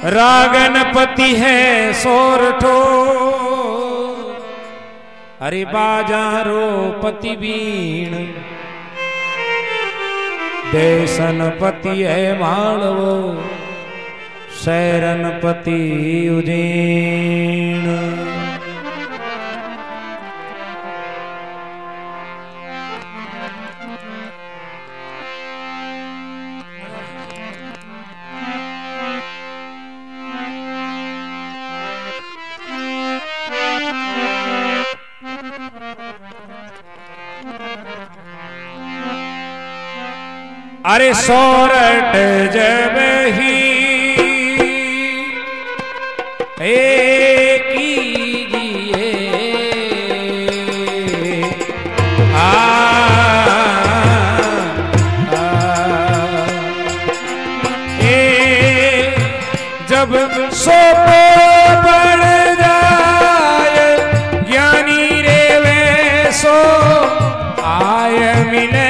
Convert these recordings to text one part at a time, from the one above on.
रागनपति है सोरठो, अरे बाजारो पति बीण, देशनपति है मालवो, शैरनपति उज्जैन। अरे सोरठ जब ही कीजिए जब सोपे पड़ जाए ज्ञानी रे वे सो आय मिले।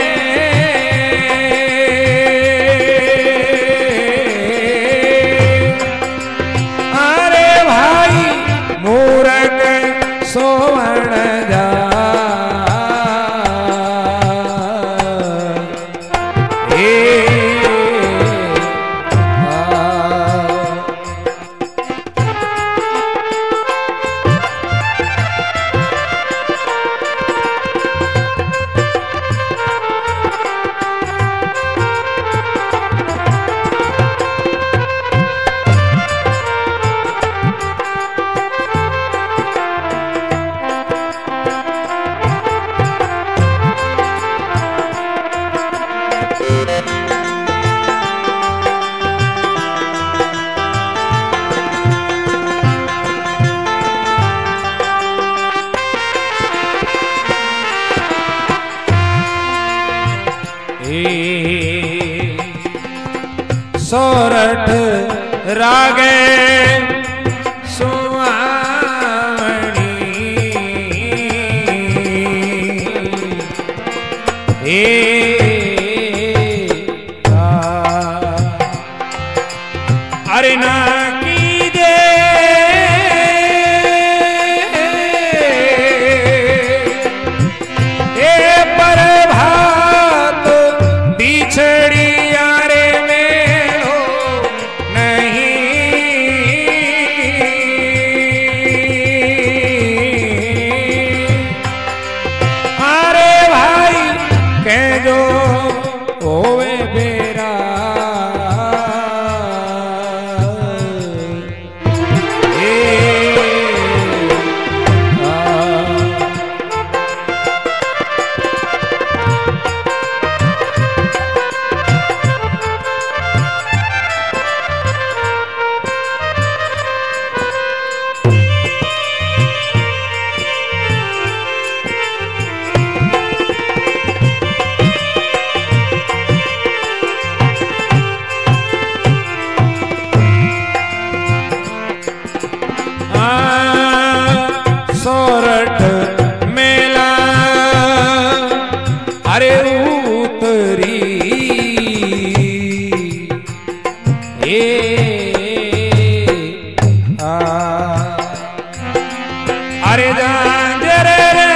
सोरठ रागे सुवामणी, अरे ना कीजे पर भात बिछड़ी सोरठ मेला अरे उतरी अरे जांजरे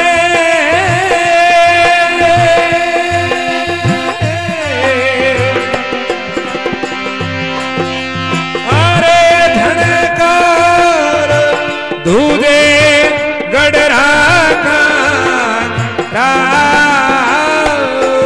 अरे धनकार दूजे गडरा का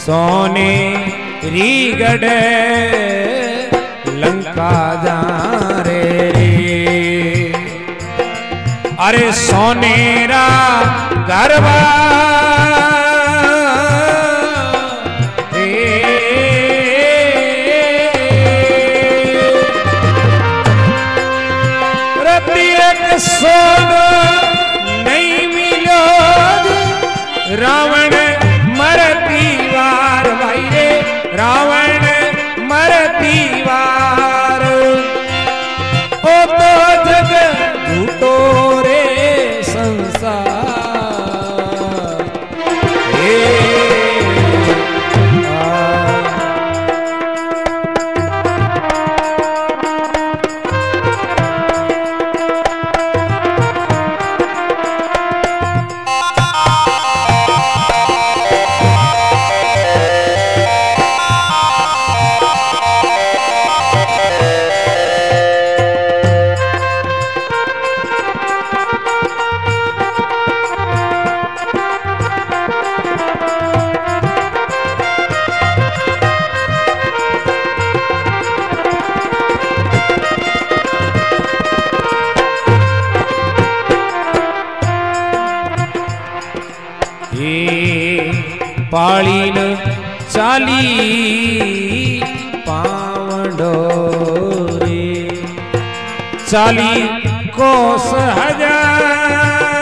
सोने रीगढ़ लंका जा रे अरे सोनेरा गरबा सोनो नहीं मिलो रावण मरती वार भाई रे रावण मरती वार ओ तो जग झूठो रे संसार पाळीन चाली पावंडो रे चाली कोस हजार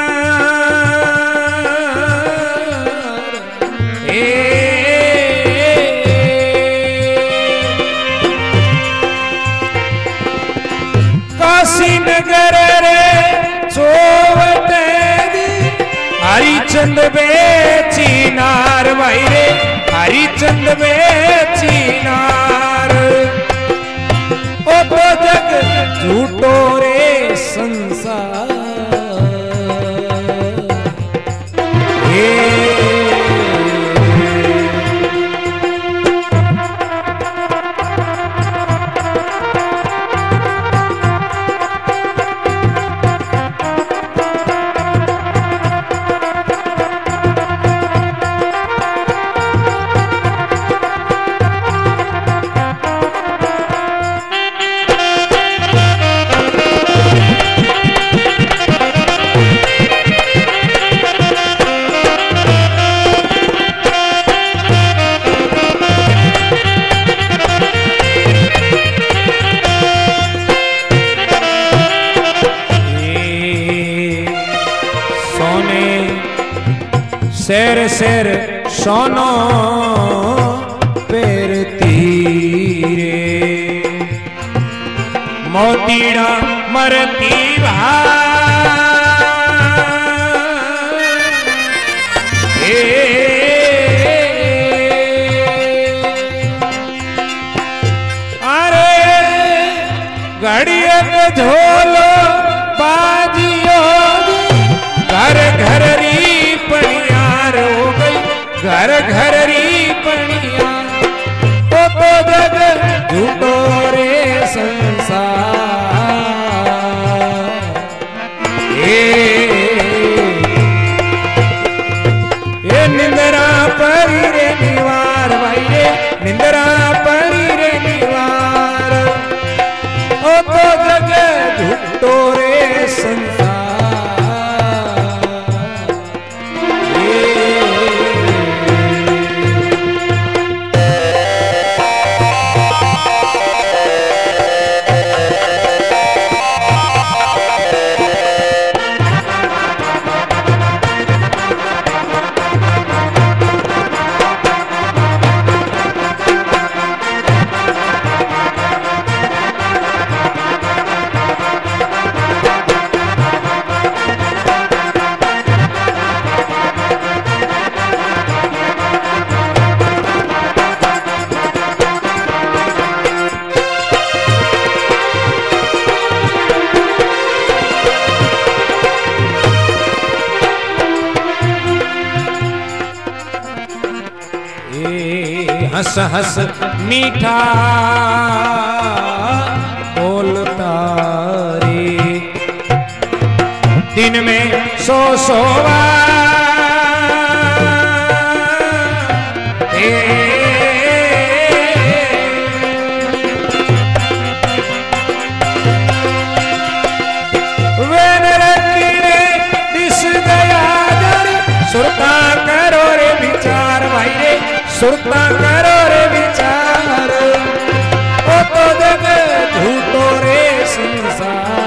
काशी नगर रे चोवट हरिचंद बेचीनार भाई रे हरिचंद बेचीनार ओ तो जग झूठो रे संसार शेर शेर सोनो पेरती रे मोतीड़ा मरती अरे घड़िया को झोलो बाजियो घर घर री पणियार हो गई घर घर री पणिया तो जग झूठो रे संसार ये निंदरा परी रे निवार भाई रे निंदरा परी रे निवार ओ तो जग झूठो रे संसार हंस हंस मीठा बोलता रे दिन में सो वेन रखीने दिस गया जर सुरता करो रे विचार भाई रे सुरता करो रे विचार ओ तो जग झूठो रे संसार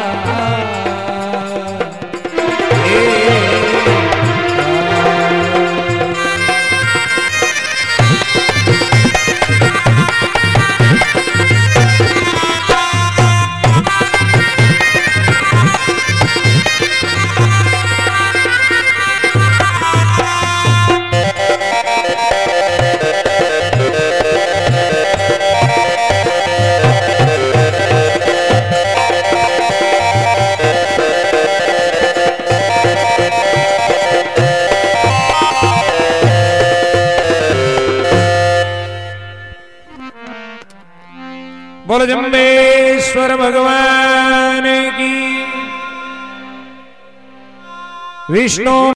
बोलो जम्बेश्वर भगवान की। विष्णु